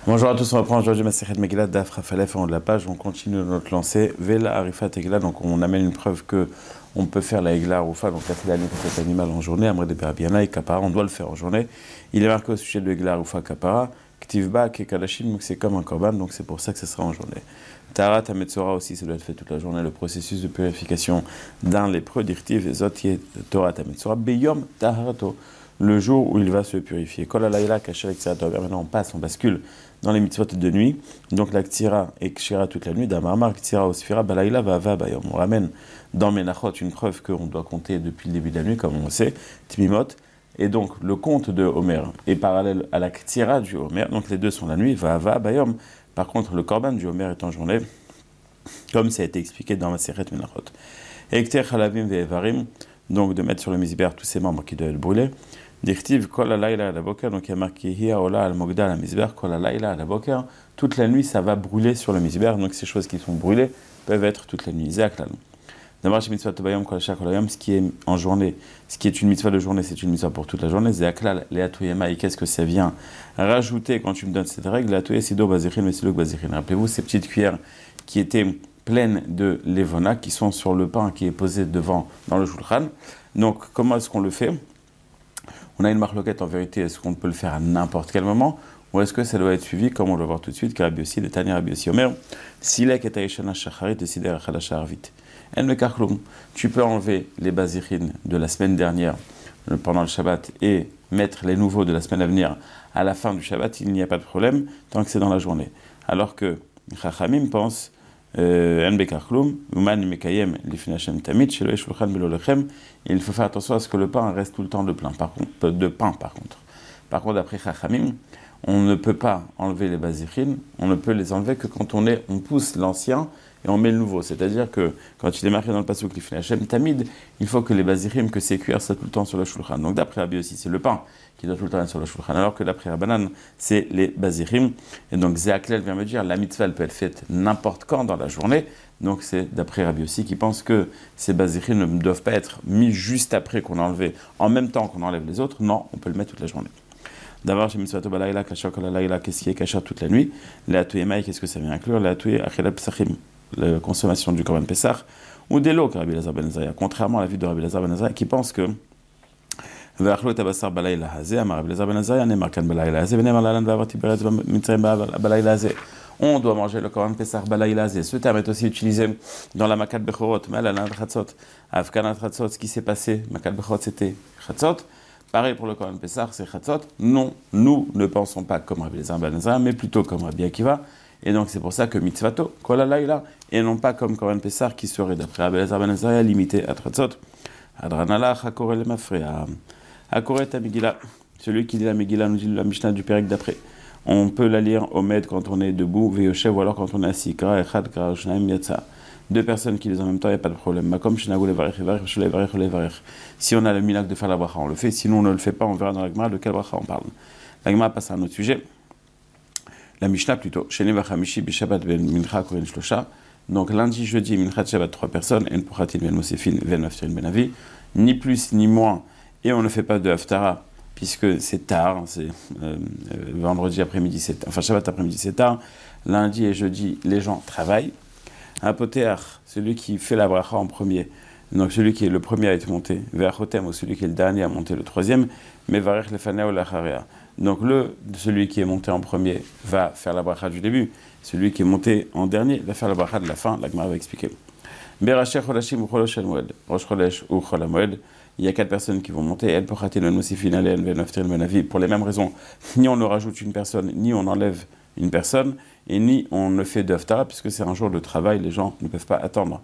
Bonjour à tous, on reprend aujourd'hui Masechet Megillah Daf Rafalef en haut de la page. On continue notre lancée Vela Arifat Egla. Donc on amène une preuve que on peut faire la Egla Arufa, donc la filané pour cet animal en journée. Amre de Berabiana et Kapara, on doit le faire en journée. Il est marqué au sujet de Egla Arufa Kapara, Ktivba Kekadashim, donc c'est comme un korban, donc c'est pour ça que ce sera en journée. Tarat Ametzora aussi, ça doit être fait toute la journée. Le processus de purification d'un lépreux, d'Irtiv et Zot Torat Ametzora, Beyom Taharato. Le jour où il va se purifier. Maintenant on bascule dans les mitzvot de nuit. Donc la ktira et kshira toute la nuit. Damarmar ktira osfira balayla va bayom. On ramène dans Menachot une preuve qu'on doit compter depuis le début de la nuit, comme on le sait, Tmimot. Et donc le compte de Homer est parallèle à la ktira du Homer. Donc les deux sont la nuit, va bayom. Par contre le korban du Homer est en journée, comme ça a été expliqué dans Masechet Menachot. Ekter chalavim ve'evarim, donc de mettre sur le misber tous ces membres qui doivent être brûlés. D'Irtiv kol alayla ala boker, donc il y a marqué hiya ola al mogda al misber kol alayla ala boker. Toute la nuit, ça va brûler sur le misber, donc ces choses qui sont brûlées peuvent être toute la nuit. Zéaklal. D'abord, chez mitzvah tobayom kol shak olayom, ce qui est en journée, ce qui est une mitzvah de journée, c'est une mitzvah pour toute la journée. Zéaklal, leatouyema, et qu'est-ce que ça vient rajouter quand tu me donnes cette règle? Leatouye sido bazichin, mesiluk bazichin. Rappelez-vous ces petites cuillères qui étaient pleines de levona, qui sont sur le pain qui est posé devant dans le shulchan. Donc, comment est-ce qu'on le fait? On a une marloquette en vérité, est-ce qu'on peut le faire à n'importe quel moment ou est-ce que ça doit être suivi, comme on va voir tout de suite, car Rabbi Yossi, le Tanya Rabbi Yossi Omer, Silek et Taïshana Shacharit et Sider Achadash Arvit. En le Karklum, tu peux enlever les bazichines de la semaine dernière pendant le Shabbat et mettre les nouveaux de la semaine à venir à la fin du Shabbat, il n'y a pas de problème tant que c'est dans la journée. Alors que Chachamim pense il faut faire attention à ce que le pain reste tout le temps de pain par contre. Par contre, d'après Chachamim, on ne peut pas enlever les bazichines, on ne peut les enlever que quand on pousse l'ancien et on met le nouveau. C'est-à-dire que quand il est marqué dans le pasuk Lifnei Hashem Tamid, il faut que les bazichim, que ces cuillères soient tout le temps sur le shulchan. Donc d'après Rabbi aussi, c'est le pain qui doit tout le temps être sur le shulchan, alors que d'après Rabbanan, c'est les bazichim. Et donc Zéaklel vient me dire, la mitzvah elle peut être faite n'importe quand dans la journée. Donc c'est d'après Rabbi aussi qui pense que ces bazichim ne doivent pas être mis juste après qu'on a enlevé, en même temps qu'on enlève les autres. Non, on peut le mettre toute la journée. D'abord, chez Mitzvah Balayla, Kashak Alayla, qu'est-ce qui est Kashak toute la nuit? La Atouye Maï, qu'est-ce que ça vient inclure? La Atouye Achela Pesachim, la consommation du Korban Pesach, ou des lots, Rabbi Elazar ben Azariah, contrairement à la vue de Rabbi Elazar ben Azariah, qui pense que Ve'achlo et Abassar Balayla Hazé, Amar Rabbi Elazar ben Azariah, Nemar Kan Balayla Hazé, Venemar Lalan Vavati Beretz Mitzrayim Balayla Hazé. On doit manger le Korban Pesach Balayla Hazé. Ce terme est aussi utilisé dans la Makat Bechorot, Malalan Chatzot, Afkanat Chatzot, ce qui s'est passé, Makat Bechorot, c'était Chatzot. Pareil pour le Korban Pessah, c'est Chatzot. Non, nous ne pensons pas comme Rabbi Elazar ben Azariah, mais plutôt comme Rabbi Akiva. Et donc c'est pour ça que mitzvato, kol alayla, et non pas comme Korban Pessah qui serait d'après Rabbi Elazar ben Azariah limité à Chatzot. Adranala, Hakore le Mafrea. Hakore ta Megillah. Celui qui lit la Megillah nous dit la Mishnah du Pérec d'après. On peut la lire au Med quand on est debout, Veyoshev, ou alors quand on est assis. Kara echad, kara shnaim yatsa. Deux personnes qui lisent en même temps, il n'y a pas de problème. Si on a le minhag de faire la bracha, on le fait. Sinon, on ne le fait pas. On verra dans la Gemara de quelle bracha on parle. La Gemara passe à un autre sujet. La Mishnah plutôt. Donc lundi, jeudi, Minchat Shabbat, 3 personnes. En Puchatin, Ben Mosefin, Ben Maftirin, Ben Avi. Ni plus ni moins. Et on ne fait pas de Haftara, puisque c'est tard. C'est vendredi après-midi, enfin Shabbat après-midi, c'est tard. Lundi et jeudi, les gens travaillent. Apothéar, celui qui fait la bracha en premier, donc celui qui est le premier à être monté, Ve'achotem, ou celui qui est le dernier à monter le troisième, mais Varech lefaneh ou lacharea. Donc celui qui est monté en premier va faire la bracha du début, celui qui est monté en dernier va faire la bracha de la fin, la Gemara va expliquer. Beracher chodashim ou cholosh moed, rosh chodesh ou chol moed, il y a 4 personnes qui vont monter, El pochatin ben mosifin alen ben naftir ben avi, pour les mêmes raisons, ni on ne rajoute une personne, ni on enlève une personne, et ni on ne fait d'Haftara, puisque c'est un jour de travail, les gens ne peuvent pas attendre.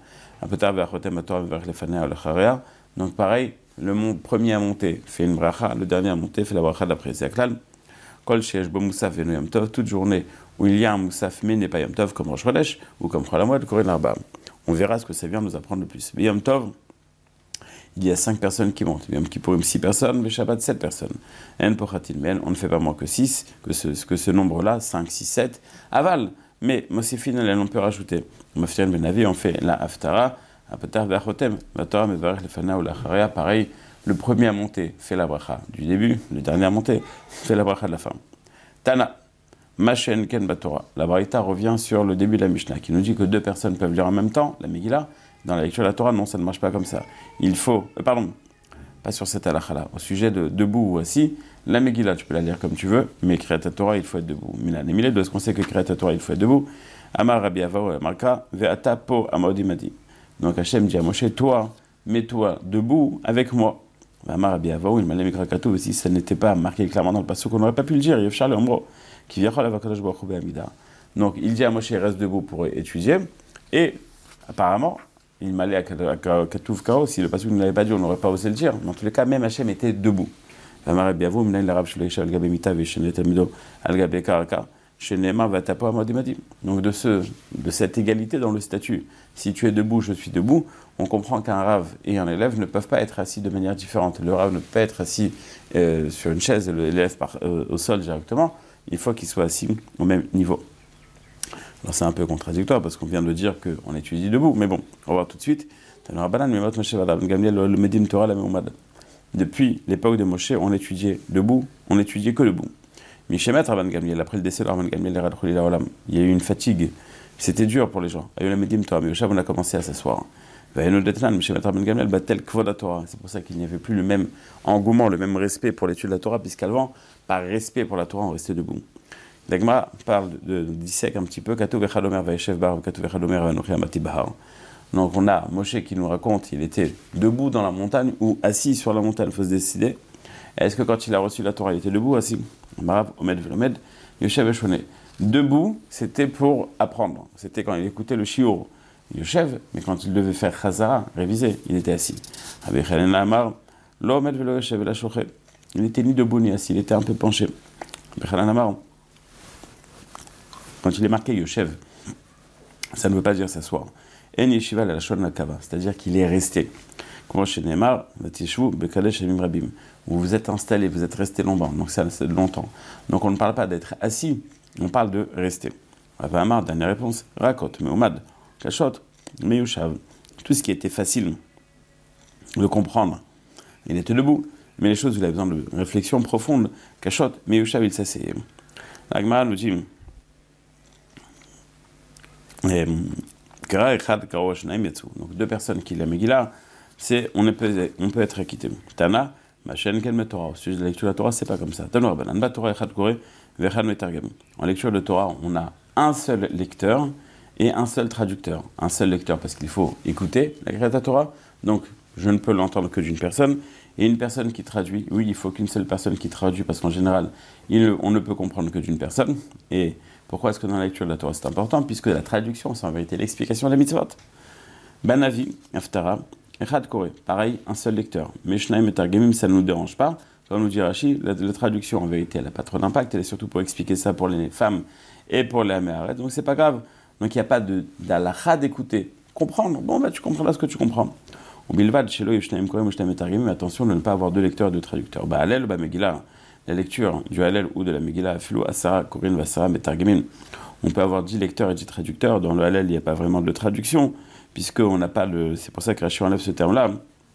Donc pareil, le premier à monter fait une bracha, le dernier à monter fait la bracha d'après Zéaklal. Kol sheyesh bo musaf venu yom tov, toute journée où il y a un musaf mais n'est pas yom tov, comme Rosh Chodesh, ou comme Chol HaMoed, Korin Arba. On verra ce que ça vient nous apprendre le plus. Mais yom tov, il y a 5 personnes qui montent. Yom Kippourim 6 personnes, le Shabbat 7 personnes. En pochatin men, on ne fait pas moins que 6, que ce nombre-là, 5, 6, 7, aval. Mais Mosifin, on peut rajouter. Maftirin ben Avi, on fait la Haftara, Apatar ve'achotem, Vatorah mevarech lefana ou lacharea, pareil. Le premier à monter fait la bracha du début, le dernier à monter fait la bracha de la fin. Tana, Machen ken batora. La Braïta revient sur le début de la Mishnah, qui nous dit que deux personnes peuvent lire en même temps la Megillah. Dans la lecture de la Torah, non, ça ne marche pas comme ça. Il faut, pardon, pas sur cette halakha-là. Au sujet de debout ou assis, la Megillah, tu peux la lire comme tu veux, mais Kriyat Torah, il faut être debout. Milan et Milé, de ce qu'on sait que Kriyat Torah, il faut être debout. Amar Rabbi Avao Marka, Ve'ata po Amaodimadi. Donc Hachem dit à Moshe, toi, mets-toi debout avec moi. Amar Rabbi Avao, il m'a l'aimé Krakato, si ça n'était pas marqué clairement dans le passage, qu'on n'aurait pas pu le dire, Yefshar le Ombro, qui vient la Vakadosh Baruch Hu Be'amida. Donc il dit à Moshe, reste debout pour étudier, et apparemment, il m'allait à Katouf Kao, si le passage ne l'avait pas dit, on n'aurait pas osé le dire. Dans tous les cas, même Hachem était debout. Amar Rabbi Avao, Mnaïl l'Arab Shleisha al Gabe Mita, Veshenet Amido al Gabe Karaka. Donc de cette égalité dans le statut, si tu es debout, je suis debout, on comprend qu'un rave et un élève ne peuvent pas être assis de manière différente. Le rave ne peut pas être assis sur une chaise et l'élève au sol directement, il faut qu'il soit assis au même niveau. Alors c'est un peu contradictoire parce qu'on vient de dire qu'on étudie debout, mais bon, on va voir tout de suite. Depuis l'époque de Moshe, on étudiait debout, on étudiait que debout. Mishemet Rabban Gamliel, après le décès de Rabban Gamliel, il y a eu une fatigue, c'était dur pour les gens. On a commencé à s'asseoir. C'est pour ça qu'il n'y avait plus le même engouement, le même respect pour l'étude de la Torah, puisqu'avant, par respect pour la Torah, on restait debout. L'Agma dissèque un petit peu. Donc on a Moshe qui nous raconte qu'il était debout dans la montagne ou assis sur la montagne, il faut se décider. Est-ce que quand il a reçu la Torah, il était debout, assis? Debout, c'était pour apprendre. C'était quand il écoutait le shiur, Yoshev, mais quand il devait faire Chazara, réviser, il était assis. Il n'était ni debout ni assis, il était un peu penché. Quand il est marqué Yoshev, ça ne veut pas dire s'asseoir. C'est-à-dire qu'il est resté. Vous vous êtes installé, vous êtes resté longtemps, donc c'est longtemps. Donc on ne parle pas d'être assis, on parle de rester. Dernière réponse, Rakot, Meumad, Kashot, Meyushav. Tout ce qui était facile de comprendre, il était debout. Mais les choses où il a besoin de réflexion profonde, Kashot, Meyushav, il s'asseyait. L'Agmara nous dit, donc deux personnes qui la Megillah, on peut être acquitté. Tana, Machen Ken Torah. Au sujet de la lecture de la Torah, c'est pas comme ça. En lecture de Torah, on a un seul lecteur et un seul traducteur. Un seul lecteur parce qu'il faut écouter la Kriyat Torah, donc je ne peux l'entendre que d'une personne, et une personne qui traduit. Oui, il faut qu'une seule personne qui traduit parce qu'en général, on ne peut comprendre que d'une personne. Et pourquoi est-ce que dans la lecture de la Torah c'est important? Puisque la traduction, c'est en vérité l'explication de la mitzvot. Banavi, Aftara, Echad Kore, pareil, un seul lecteur. Meshnaim et Targemim, ça ne nous dérange pas. Comme nous dit Rashi, la traduction, en vérité, elle n'a pas trop d'impact. Elle est surtout pour expliquer ça pour les femmes et pour les Améharet. Donc c'est pas grave. Donc il n'y a pas d'alakha d'écouter. Comprendre. Bon, tu comprendras ce que tu comprends. Au Bilvad, chez Yeshnaim Kore, Meshnaim et Targemim, attention de ne pas avoir deux lecteurs et deux traducteurs. Hallel, Megillah, la lecture du Hallel ou de la Megillah, Filou, Asara, Korin, Vasara, Metargemim. On peut avoir 10 lecteurs et 10 traducteurs. Dans le Hallel, il n'y a pas vraiment de traduction, puisqu'on n'a pas c'est pour ça que Rashi enlève ce terme-là.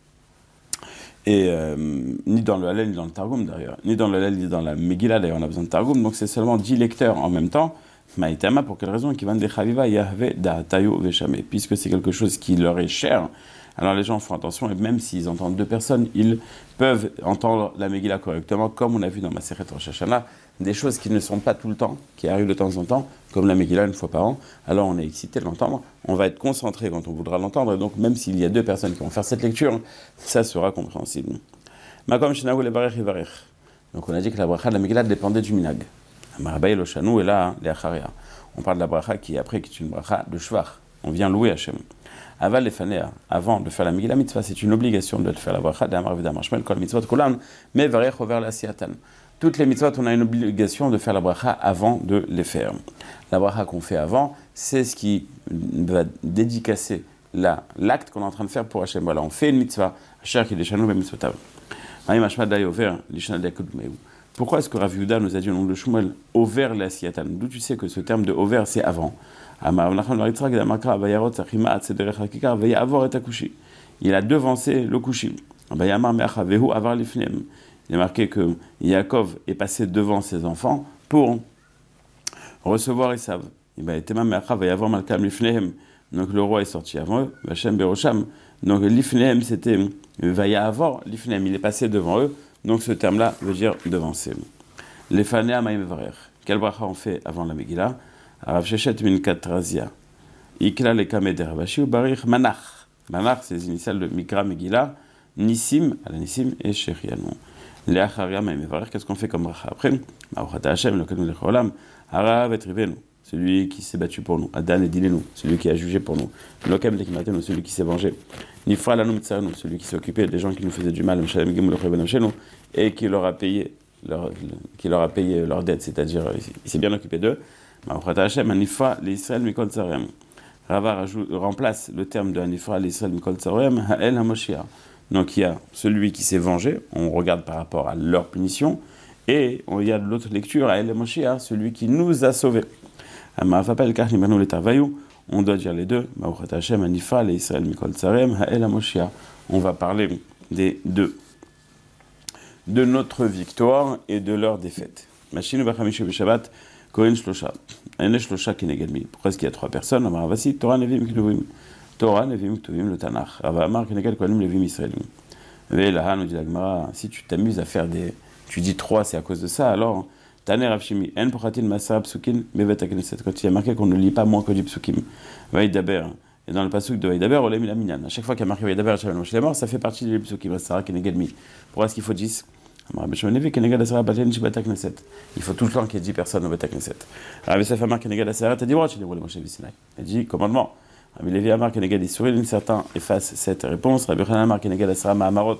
Et ni dans le Hallel, ni dans le Targum d'ailleurs. Ni dans le Hallel, ni dans la Megillah d'ailleurs, on a besoin de Targum. Donc c'est seulement 10 lecteurs en même temps. Maïtama, pour quelle raison? Qui van de Chaviva, Yahvé, Da'atayo, Veshame. Puisque c'est quelque chose qui leur est cher. Alors les gens font attention, et même s'ils entendent deux personnes, ils peuvent entendre la Megillah correctement, comme on a vu dans Masechet Rosh Hashanah, des choses qui ne sont pas tout le temps, qui arrivent de temps en temps, comme la Megillah une fois par an. Alors on est excité de l'entendre, on va être concentré quand on voudra l'entendre, et donc même s'il y a deux personnes qui vont faire cette lecture, ça sera compréhensible. Makom Shenahu Levarech Yivarech. Donc on a dit que la bracha de la Megillah dépendait du minag. Marabay Loshanu et là, les Acharia. On parle de la bracha qui après qui est une bracha de Shvach. On vient louer Hachem. Aval lefanea, avant de faire la Megillah mitzvah, c'est une obligation de faire la bracha d'Amar Vidamar Shmel Kol mitzvot kulan, mais varech over la siatan. Toutes les mitzvot, on a une obligation de faire la bracha avant de les faire. La bracha qu'on fait avant, c'est ce qui va dédicacer l'acte qu'on est en train de faire pour Hachem. Voilà, on fait une mitzvah, Asher ki deshanu be mitzvotav. Maïm Hashmad day over lishna dekudmeu. Pourquoi est-ce que Rav Yehuda nous a dit au nom de Shmuel over la siatan? D'où tu sais que ce terme de over c'est avant? Il a devancé le kushi. Il est marqué que Yaakov est passé devant ses enfants pour recevoir Esav. Et bien, Tema Meacha va y avoir Malkam Lifnehem. Donc le roi est sorti avant eux, Vachem Berosham. Donc Lifnehem, c'était va y avoir Lifnehem, il est passé devant eux. Donc ce terme-là veut dire devancer. Les Fanea Maïm Varer. Quel bracha on fait avant la Megillah? Arav Shechet Min Katrazia. Ikla le Kamed Ravashi ou Barich Manach. Manach, c'est les initiales de Mikra Megillah, Nissim, à la Nissim et Sherianou. Les Acharia Maïm Varer, qu'est-ce qu'on fait comme bracha après? Ma'uchata Hashem, le Kanu Lecholam, Arav et Rivenu. Celui qui s'est battu pour nous, Adan et Dilenu, celui qui a jugé pour nous, Lokem Tekimatenu, celui qui s'est vengé, Nifra Lanum Tsarenu, celui qui s'est occupé des gens qui nous faisaient du mal, Mshalem Gimul Revenam chez nous, et qui leur a payé leur dette, c'est-à-dire il s'est bien occupé d'eux. Ma'uchata Hashem, Nifra l'Israël Mikol Tsarem. Rava remplace le terme de Nifra l'Israël Mikol Tsarem, Ha'el HaMoshiach. Donc il y a celui qui s'est vengé, on regarde par rapport à leur punition, et il y a l'autre lecture, Ha'el HaMoshiach, celui qui nous a sauvés. On doit dire les deux. On va parler des deux, de notre victoire et de leur défaite. Pourquoi est-ce qu'il y a trois personnes? Torah, Nevim, Ktuvim. Torah, Nevim, Ktuvim, le Tanakh. Si tu t'amuses à faire tu dis trois, c'est à cause de ça, alors. Taner Avshimi, En Pochatin Masar Psukim, Mevet Akneset. Quand il y a marqué qu'on ne lit pas moins que du Psukim. Vaïdaber. Et dans le pasuk de Vaïdaber, on l'a mis la minyan. À chaque fois qu'il y a marqué Vaïdaber, Shalom Moshe mort, ça fait partie des Psukim. Sarah Kenegedmi. Pourquoi est-ce qu'il faut 10? Il faut tout le temps qu'il y ait 10 personnes au Bet Knesset. Rabbi Sef Amar Keneged Aseret, t'as dit Moshe Sinai. Il dit commandement. Rabbi Levi Amar Keneged Isurin, certains effacent cette réponse. Rabbi Chanan Amar Keneged Aseret Ma'amarot.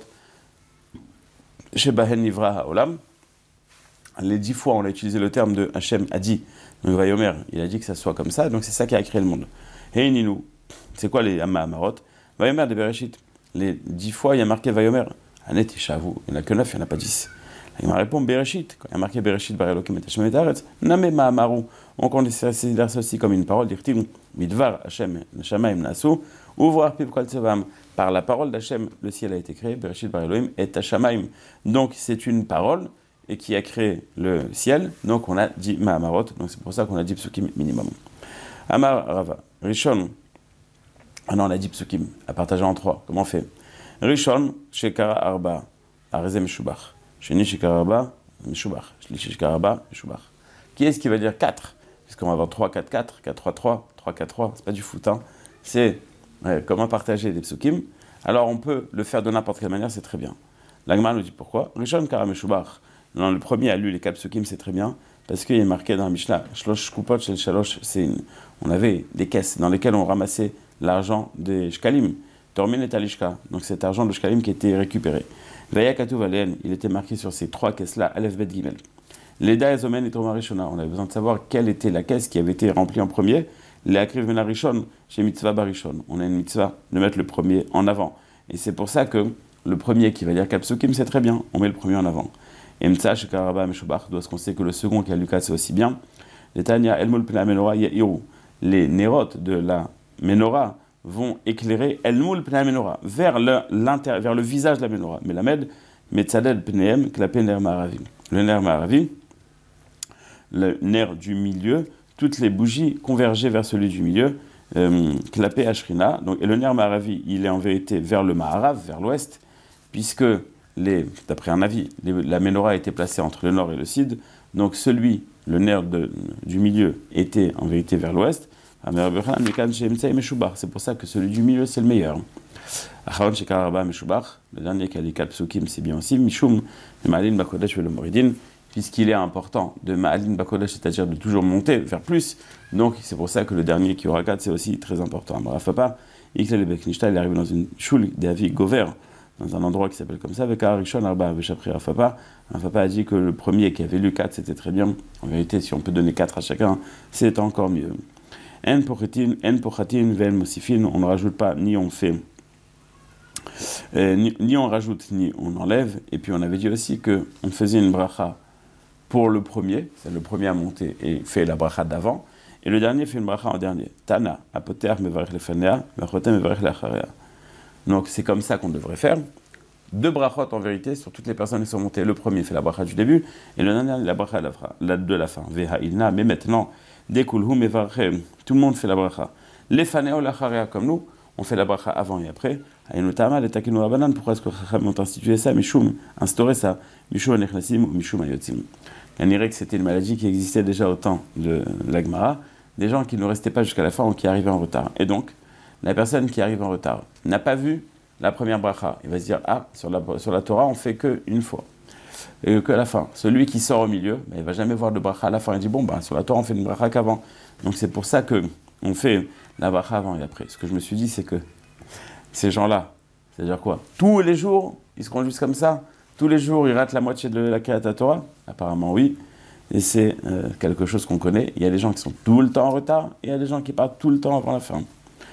Shebahen Nivra Haolam. Les 10 fois, on a utilisé le terme de Hachem a dit. Donc Vayomer, il a dit que ça soit comme ça, donc c'est ça qui a créé le monde. Hey Ninou, c'est quoi les Ma'amarot? Vayomer de Bereshit. Les 10 fois, il y a marqué Vayomer. Anet et Shavu, il n'y en a que 9, il n'y en a pas 10. Il me répond Bereshit. Quand il y a marqué Bereshit, Barelokim et Hachem et Taretz, Name Ma'amaru. On considère ça aussi comme une parole, dire-t-il, Midvar Hachem, Nashamaim Nasu, ouvrir Piv Kol Tsevam. Par la parole d'Hachem, le ciel a été créé, Bereshit Bareloim et Hashamaim. Donc c'est une parole et qui a créé le ciel, donc on a dit Ma'amarot, donc c'est pour ça qu'on a dit Psukim minimum. Amar Rava, Rishon, on a dit Psukim, à partager en 3, comment on fait? Rishon, Shekara Arba, Arezem Shubach, Sheni Shekara Arba, Shubach, Shlishi Shekara Arba, Shubach. Qui est-ce qui va dire 4? Puisqu'on va avoir 3, 4, 4, 4, 3, 3, 3, 4, 3, c'est pas du foot, hein. C'est comment partager des Psukim. Alors on peut le faire de n'importe quelle manière, c'est très bien. L'Agma nous dit pourquoi. Rishon Karam Shubach. Non, le premier a lu les 4 psukim, c'est très bien, parce qu'il est marqué dans la Mishnah, Shlosh Kupot Shel Shalosh, on avait des caisses dans lesquelles on ramassait l'argent des Shkalim, Tormin et Talishka, donc cet argent de Shkalim qui était récupéré. Vaya Katuv Alen, il était marqué sur ces 3 caisses-là, Aleph Bet Gimel. Leda Ezomen et Torma Rishona, on avait besoin de savoir quelle était la caisse qui avait été remplie en premier. Les Akriv Mena Rishon, chez Mitzvah Barishon, on a une mitzvah de mettre le premier en avant. Et c'est pour ça que le premier qui va dire 4 psukim, c'est très bien, on met le premier en avant. Et Mtsa Shekaraba Meshubach, d'où est-ce qu'on sait que le second qui a Lucas c'est aussi bien. Les Tanya Elmul Pena Menorah Yahiru, les nérotes de la Menorah vont éclairer Elmul Pena Menorah vers le visage de la Menorah. Mais la Med, Metzadel Pneem, Klape Ner Maravi. Le Ner Maravi, le nerf du milieu, toutes les bougies convergeaient vers celui du milieu, Klape Ashrina. Donc, et le Ner Maravi, il est en vérité vers le Maharav, vers l'ouest, puisque d'après un avis, la menorah a été placée entre le nord et le sud, donc le nerf du milieu était en vérité vers l'ouest. C'est pour ça que celui du milieu c'est le meilleur. Le dernier qui a les 4 psukim c'est bien aussi, Mishum, le Ma'alin Bakodesh et le Moridin, puisqu'il est important de Ma'alin Bakodesh, c'est-à-dire de toujours monter vers plus, donc c'est pour ça que le dernier qui aura 4 c'est aussi très important. Amrafapa, Iklel Beknishta, il est arrivé dans une choule d'Avi Gover, dans un endroit qui s'appelle comme ça, avec Arishon Arba Veshapri Rafapa. Rafapa a dit que le premier qui avait lu 4, c'était très bien. En vérité, si on peut donner 4 à chacun, c'est encore mieux. En pochatin, ven mosifin, on ne rajoute pas, ni on fait, ni on rajoute, ni on enlève. Et puis on avait dit aussi qu'on faisait une bracha pour le premier, c'est le premier à monter et fait la bracha d'avant, et le dernier fait une bracha en dernier. Tana, apoter mevarech lefanea, vachotem mevarech lacharea. Donc c'est comme ça qu'on devrait faire. 2 brachot en vérité sur toutes les personnes qui sont montées. Le premier fait la bracha du début et le dernier la bracha de la fin. Veha ilna, mais maintenant Dekulhu mevarchem. Tout le monde fait la bracha. Lefaneo lacharea, comme nous, on fait la bracha avant et après. Ayinutama, les takinu rabanan, pourquoi est-ce que Chacham ont institué ça, Mishum, instauré ça, Mishum anechnasim ou Mishum ayotzim. Il y a que c'était une maladie qui existait déjà au temps de la Gemara, des gens qui ne restaient pas jusqu'à la fin ou qui arrivaient en retard. Et donc, la personne qui arrive en retard n'a pas vu la première bracha. Il va se dire, sur la Torah, on fait qu'une fois. Et qu'à la fin. Celui qui sort au milieu, il ne va jamais voir de bracha à la fin. Il dit, sur la Torah, on fait une bracha qu'avant. Donc c'est pour ça qu'on fait la bracha avant et après. Ce que je me suis dit, c'est que ces gens-là, c'est-à-dire quoi? Tous les jours, ils seront juste comme ça? Tous les jours, ils ratent la moitié de la Kriyat Torah? Apparemment, oui. Et c'est quelque chose qu'on connaît. Il y a des gens qui sont tout le temps en retard, et il y a des gens qui partent tout le temps avant la fin.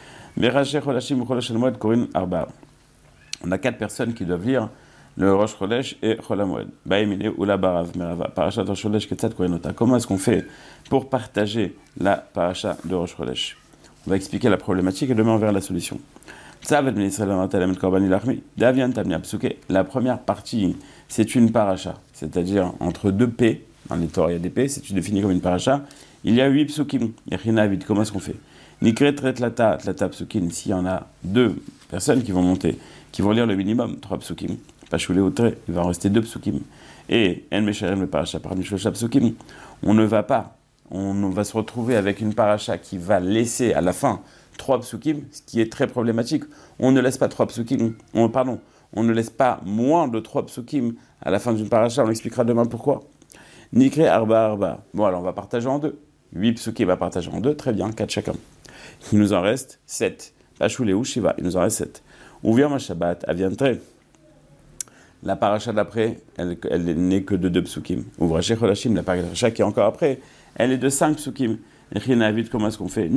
On a 4 personnes qui doivent lire le Rosh Chodesh et Chol HaMoed. Parashat Rosh Chodesh Ketzat Kohenota. Comment est-ce qu'on fait pour partager la parasha de Rosh Chodesh? On va expliquer la problématique et demain on verra la solution. La première partie, c'est une paracha, c'est-à-dire entre 2 P, dans les Torah il y a des P, c'est défini comme une paracha, il y a 8 psukim. Comment est-ce qu'on fait? Nikret tlata psukim, s'il y en a 2 personnes qui vont monter, qui vont lire le minimum, 3 psukim, pas choulé au trait, il va en rester 2 psukim. Et en mesharem le paracha parmi shlocha psukim, on va se retrouver avec une paracha qui va laisser à la fin 3 psukim, ce qui est très problématique. On ne laisse pas 3 psukim, on ne laisse pas moins de 3 psukim à la fin d'une paracha, on expliquera demain pourquoi. Nikre arba. Bon, alors on va partager en 2. 8 psukim va partager en 2, très bien, 4 chacun. Il nous en reste 7. Pashule ou Shiva, il nous en reste 7. Ouvrir ma Shabbat, avientre. La paracha d'après, elle n'est que de 2 psukim. Ouvre Shecholashim, la paracha qui est encore après, elle est de 5 psukim. Comment est-ce qu'on fait?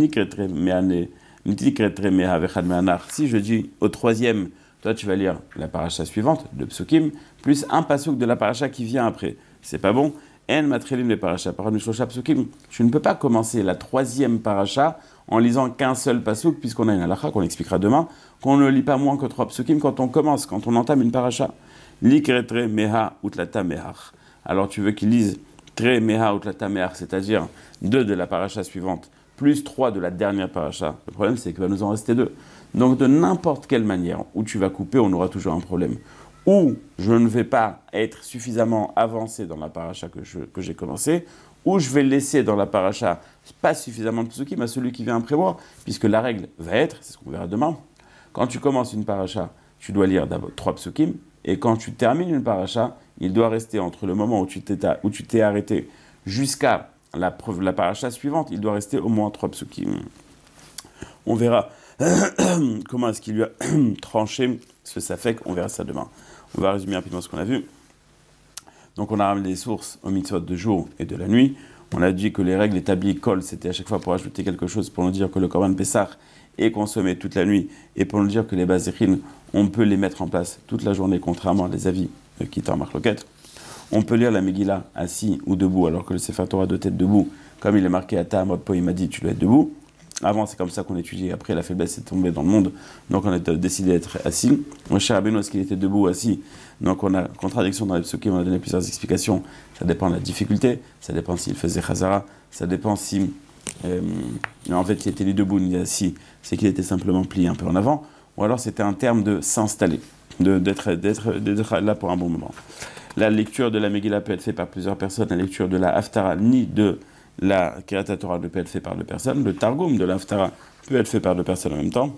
Si je dis au 3e, toi tu vas lire la paracha suivante, de psukim, plus un pasuk de la paracha qui vient après. C'est pas bon. En matrelim les paracha, psukim. Je ne peux pas commencer la 3e paracha en lisant qu'un seul pasuk, puisqu'on a une halakha qu'on expliquera demain, qu'on ne lit pas moins que 3 psukim quand on entame une paracha. Likretre meha utlata mehach. Alors tu veux qu'il lise tre meha utlata mehach, c'est-à-dire 2 de la paracha suivante, plus 3 de la dernière paracha. Le problème, c'est qu'il va nous en rester 2. Donc, de n'importe quelle manière où tu vas couper, on aura toujours un problème. Ou je ne vais pas être suffisamment avancé dans la paracha que j'ai commencé, ou je vais laisser dans la paracha pas suffisamment de psukim à celui qui vient après moi, puisque la règle va être, c'est ce qu'on verra demain, quand tu commences une paracha, tu dois lire d'abord 3 psukim, et quand tu termines une paracha, il doit rester entre le moment où tu t'es arrêté jusqu'à la paracha suivante, il doit rester au moins 3 psukim. On verra comment est-ce qu'il lui a tranché ce safek, on verra ça demain. On va résumer rapidement ce qu'on a vu. Donc on a ramené des sources au mitzvot de jour et de la nuit. On a dit que les règles établies kol, c'était à chaque fois pour ajouter quelque chose, pour nous dire que le korban Pessah est consommé toute la nuit, et pour nous dire que les bazéchines, on peut les mettre en place toute la journée, contrairement à des avis qui étaient en marloquette. On peut lire la Megillah assis ou debout, alors que le Sefer Torah doit être debout, comme il est marqué à Ta'amot Po, il m'a dit tu dois être debout. Avant, c'est comme ça qu'on étudiait. Après, la faiblesse est tombée dans le monde. Donc, on a décidé d'être assis. Moshe Rabbeinu, est-ce qu'il était debout ou assis? Donc, on a contradiction dans les psukim. On a donné plusieurs explications. Ça dépend de la difficulté. Ça dépend s'il faisait chazara. Ça dépend si, en fait, il était ni debout ni assis. C'est qu'il était simplement plié un peu en avant. Ou alors, c'était un terme de s'installer, d'être là pour un bon moment. La lecture de la Megillah peut être faite par plusieurs personnes. La lecture de la Haftara, ni de la Kriyat Torah ne peut être fait par 2 personnes. Le Targum de l'Haftara peut être fait par 2 personnes en même temps.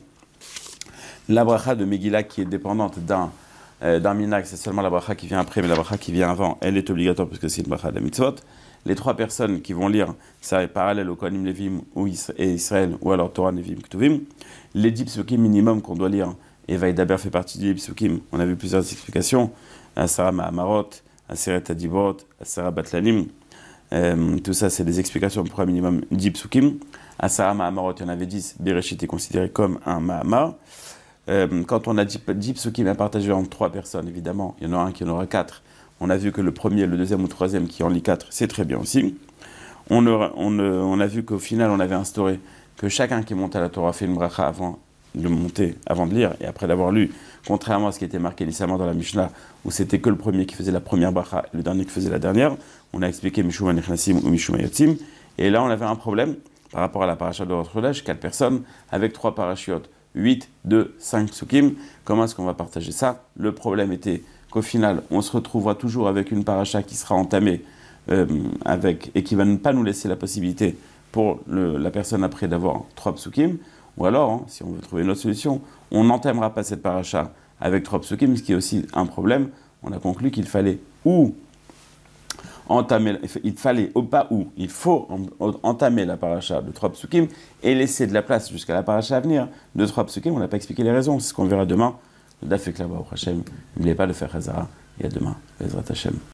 La bracha de Megillah qui est dépendante d'un minag, c'est seulement la bracha qui vient après, mais la bracha qui vient avant, elle est obligatoire parce que c'est une bracha de la mitzvot. Les 3 personnes qui vont lire, ça est parallèle au Kohanim Levim et Israël, ou alors Torah Nevim Ktuvim. Les 10 psukim minimum qu'on doit lire, et Vaïdaber fait partie des 10 psukim. On a vu plusieurs explications. Asara Ma'amarot, Aseret Adibot, Asara Batlanim. Tout ça, c'est des explications pour un minimum 10 psukim. Asara Ma'amarot, il y en avait 10. Bereshit est considéré comme un Ma'amar. Quand on a 10 psukim à partager entre 3 personnes, évidemment, il y en aura un qui en aura 4. On a vu que le premier, le deuxième ou le troisième qui en lit 4, c'est très bien aussi. On a vu qu'au final, on avait instauré que chacun qui monte à la Torah fait une bracha avant de monter, avant de lire et après d'avoir lu, contrairement à ce qui était marqué initialement dans la Mishnah, où c'était que le premier qui faisait la première bracha et le dernier qui faisait la dernière. On a expliqué Mishum Anechnasim ou Mishum Ayotzim. Et là, on avait un problème par rapport à la paracha de Rosh Chodesh, 4 personnes avec 3 parachutes, 8, 2, 5 psukim. Comment est-ce qu'on va partager ça? Le problème était qu'au final, on se retrouvera toujours avec une paracha qui sera entamée et qui va ne pas nous laisser la possibilité pour la personne après d'avoir 3 psukim. Ou alors, hein, si on veut trouver une autre solution, on n'entamera pas cette paracha avec 3 psukim, ce qui est aussi un problème. On a conclu qu'il fallait il faut entamer la paracha de 3 psukim et laisser de la place jusqu'à la paracha à venir de 3 psukim. On n'a pas expliqué les raisons, c'est ce qu'on verra demain. Le Daf Ekla Baruch Hashem, n'oubliez pas de faire Chazara, et à demain, Bezrat Hashem.